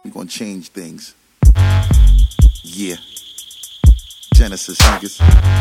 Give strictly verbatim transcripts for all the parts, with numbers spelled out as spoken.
We gonna change things. Yeah. Genesis, niggas.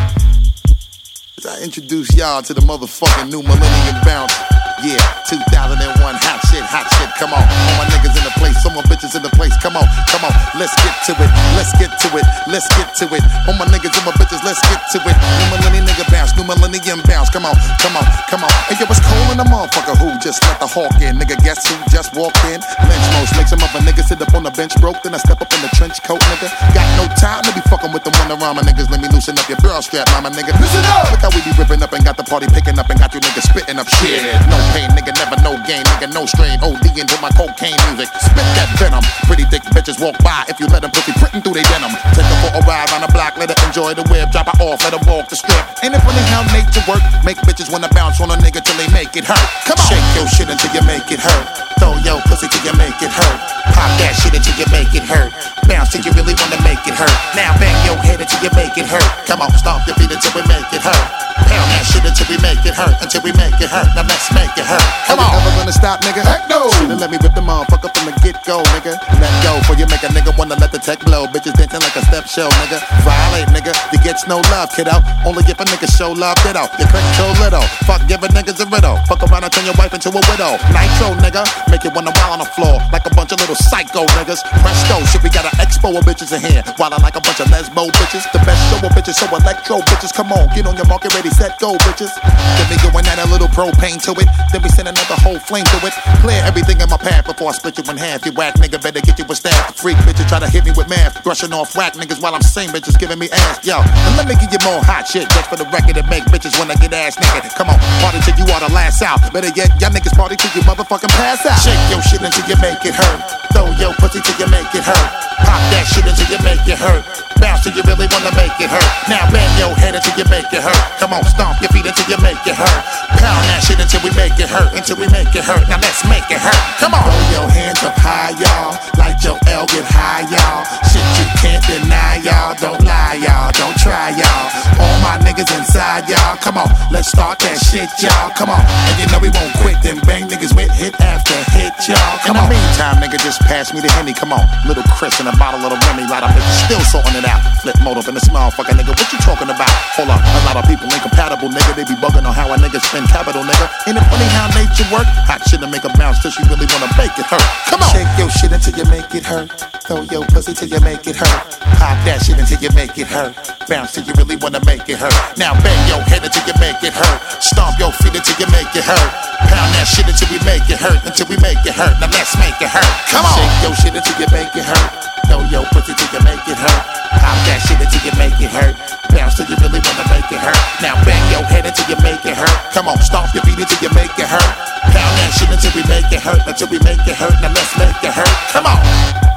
As I introduce y'all to the motherfucking new millennium bounce. Yeah, two thousand one, hot shit, hot shit, come on. All my niggas in the place, some more bitches in the place, come on, come on. Let's get to it, let's get to it, let's get to it. All my niggas and my bitches, let's get to it. New millennium nigga bounce, new millennium bounce, come on, come on, come on. Hey, yo, it's cold in the motherfucker who just let the hawk in. Nigga, guess who just walked in? Lynch most, make some other niggas sit up on the bench broke, then I step up in the trench coat, nigga. Got no time to be fucking with the one around my niggas, let me loosen up your bra strap, mama nigga. Listen up! Look how we be ripping up and got the party picking up and got you niggas spitting up shit. No pain, nigga, never no gain, nigga, no strain. O D into my cocaine music, spit that venom. Pretty thick bitches walk by if you let them pussy printing through they denim. Take her for a ride on the block, let her enjoy the whip, drop her off, let her walk the strip. Ain't it funny how nature work? Make bitches wanna bounce on a nigga till they make it hurt. Come on, shake your shit until you make it hurt. Throw your pussy till you make it hurt. Pop that shit until you make it hurt. Bounce till you really wanna make it hurt. Now bang your head until you make it hurt. Come on, stomp your feet until we make it hurt. Pound that shit until we make it hurt. Until we make it hurt. Now let's make it hurt. Come on. Ever gonna stop, nigga? Heck no. Should've let me rip the motherfucker from the get go, nigga. Let go before you make a nigga wanna let the tech blow. Bitches dancing like a step show, nigga. Violate, nigga. You get no love, kiddo. Only if a nigga show love, ditto. You control little. Fuck giving niggas a riddle. Fuck around and turn your wife into a widow. Nitro, nigga. Make it wanna wild on the floor like a bunch of little psycho niggas. Presto, shit, we got an expo of bitches in here. Wildin' like a bunch of lesbo bitches. The best show of bitches, so electro bitches. Come on, get on your market, ready, set, go, bitches. Then we going add a little propane to it. Then we send another whole flame to it. Clear everything in my path before I split you in half. You whack nigga better get you a staff. Freak bitches try to hit me with math. Brushing off whack niggas while I'm saying bitches giving me ass. Yo, and let me give you more hot shit just for the record and make bitches wanna get ass naked. Come on, party till you are the last out. Better yet, y'all niggas party till you motherfucking pass out. Shake your shit until you make it hurt. Throw your pussy till you make it hurt. Pop that shit until you make it hurt. Bounce till you really wanna make it hurt. Now bang your head until you make it hurt. Come on, stomp your feet until you make it hurt. Pound that shit until we make it hurt. Until we make it hurt. Now let's make it hurt. Come on. Throw your hands up high, y'all. Like your L, get high, y'all. Shit you can't deny, y'all. Don't lie, y'all. Don't try, y'all. All my niggas inside, y'all. Come on, let's start that shit, y'all. Come on. And you know we won't quit. Then bang niggas with hit after hit, y'all. Come on. In the meantime, nigga, just pass me the Henny. Come on. Little Chris and a bottle of the Remy. Lot of bitches still sorting it out. Flip mode up in this motherfucker, nigga. What you talking about? Hold up. A lot of people incompatible, nigga. They be bugging on how a nigga spend capital, nigga. Ain't it funny how nature work? Hot shit to make a bounce till she really wanna make it hurt. Come on. Shake your shit until you make it hurt. Throw your pussy till you make it hurt. Pop that shit until you make it hurt. Bounce till you really wanna make it hurt. Now bang your head until you make it hurt. Stomp your feet until you make it hurt. Pound that shit until we make it hurt. Until we make it hurt. Now let's make it hurt. Come on. Shake your shit until you make it hurt. Throw your pussy till you make it hurt. Pop that shit until you make it hurt. Bounce till you really wanna make it hurt. Now bang your head until you make it hurt. Come on, stomp your feet until you make it hurt. Pound that shit until we make it hurt. Until we make it hurt. Now let's make it hurt. Come on.